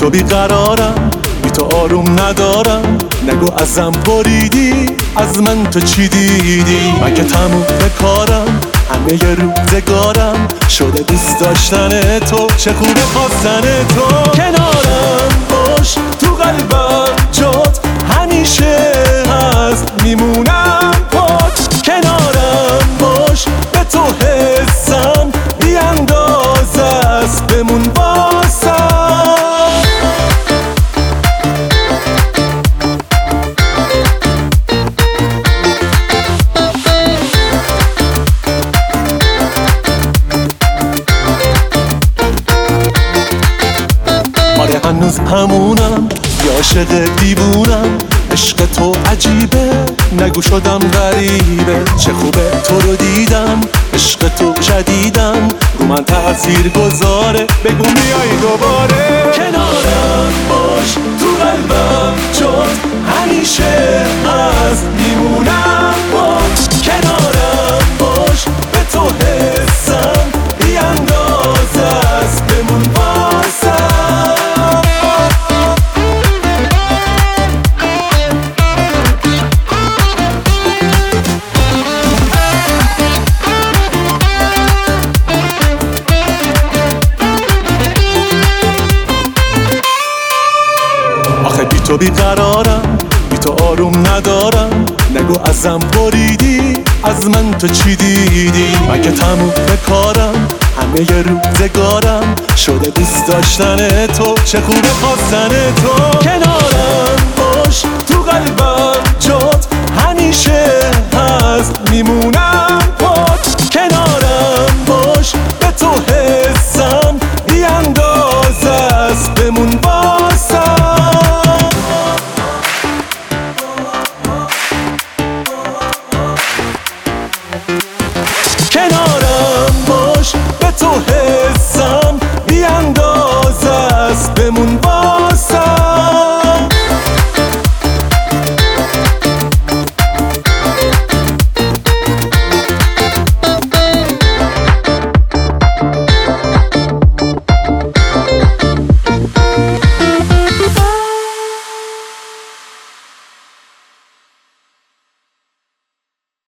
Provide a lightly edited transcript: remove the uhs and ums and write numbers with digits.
تو بیقرارم، بی تو آروم ندارم. نگو ازم بریدی، از من تو چی دیدی؟ من که تموم کارم، همه ی روزگارم شده دوست داشتن تو. چه خوبه خواستن تو. کنارم باش، تو قلبم جات همیشه هست، میمونم پاک. کنارم باش، به تو حسم بی اندازه است، بمون واسم. آره هنوز همونم، یه عاشق دیوونم. عشق تو عجیبه، نگو شدم غریبه. چه خوبه تو رو دیدم، عشق تو جدیدم، رو من تأثیر گذاره. بگو میای دوباره. کنارم باش، تو قلبم جات همیشه هست، میمونم باش. کنارم باش، به تو حسم بی اندازه است، بمون واسم. بی تو بیقرارم، بی تو آروم ندارم. نگو ازم بریدی، از من تو چی دیدی؟ من که تموم کارم، همه ی روزگارم شده دوست داشتن تو. چه خوبه خواستن تو. کنارم باش، تو قلبم